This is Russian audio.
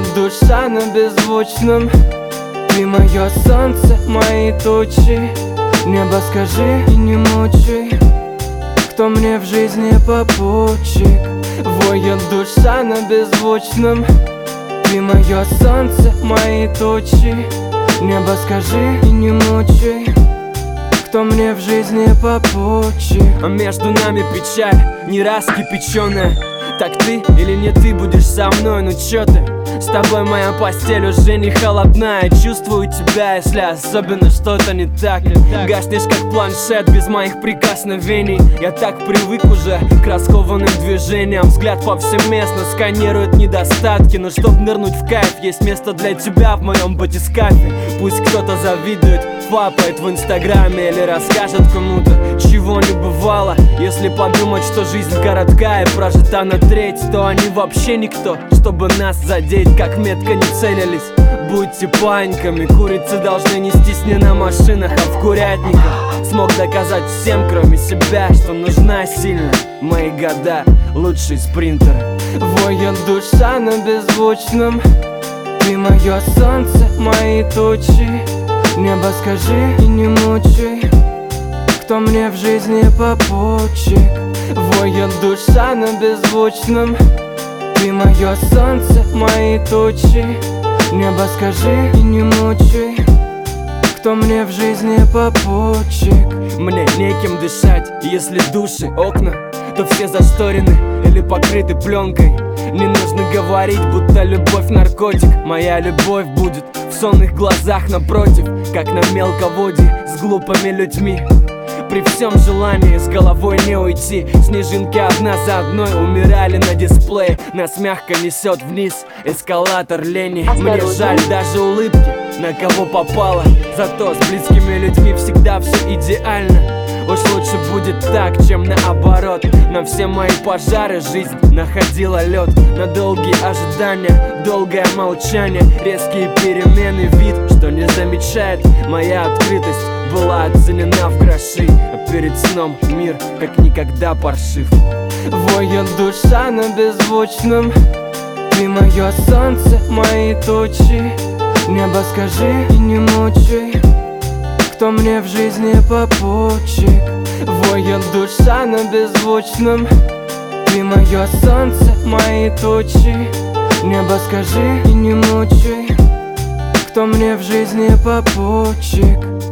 душа на беззвучном. Ты мое солнце, мои тучи. Небо, скажи и не мучай, кто мне в жизни попутчик. Воет душа на беззвучном. Ты мое солнце, мои тучи. Небо, скажи и не мучай, кто мне в жизни попутчик. А между нами печаль, не раз кипяченая. Так ты или не ты будешь со мной, ну чё ты? С тобой моя постель уже не холодная. Чувствую тебя, если особенно что-то не так. Гаснешь как планшет без моих прикосновений. Я так привык уже к раскованным движениям. Взгляд повсеместно сканирует недостатки. Но чтоб нырнуть в кайф, есть место для тебя в моем батискафе. Пусть кто-то завидует, фапает в инстаграме или расскажет кому-то, чего не бывало. Если подумать, что жизнь короткая и прожита на треть, то они вообще никто, чтобы нас задеть. Как метко не целились, будьте паиньками. Курицы должны нестись не на машинах, а в курятниках. Смог доказать всем, кроме себя, что нужна сильно. Мои года лучший спринтер. Воет душа на беззвучном. Ты мое солнце, мои тучи. Небо, скажи и не мучай, кто мне в жизни попутчик. Воет душа на беззвучном. Ты мое солнце, мои тучи. Небо, скажи и не мучай, кто мне в жизни попутчик. Мне неким дышать, если души, окна, то все зашторены или покрыты пленкой. Не нужно говорить, будто любовь наркотик. Моя любовь будет в сонных глазах напротив, как на мелководье с глупыми людьми. При всем желании с головой не уйти, снежинки одна за одной умирали на дисплее. Нас мягко несет вниз эскалатор лени. Мне жаль даже улыбки, на кого попало. Зато с близкими людьми всегда все идеально. Уж лучше будет так, чем наоборот. На все мои пожары жизнь находила лед. На долгие ожидания, долгое молчание, резкие перемены, вид, что не замечает. Моя открытость была оценена в гроши, а перед сном мир как никогда паршив. Воет душа на беззвучном. Ты мое солнце, мои тучи. Небо, скажи и не мучай, кто мне в жизни попутчик. Воет душа на беззвучном. Ты мое солнце, мои тучи. Небо, скажи и не мучай, кто мне в жизни попутчик.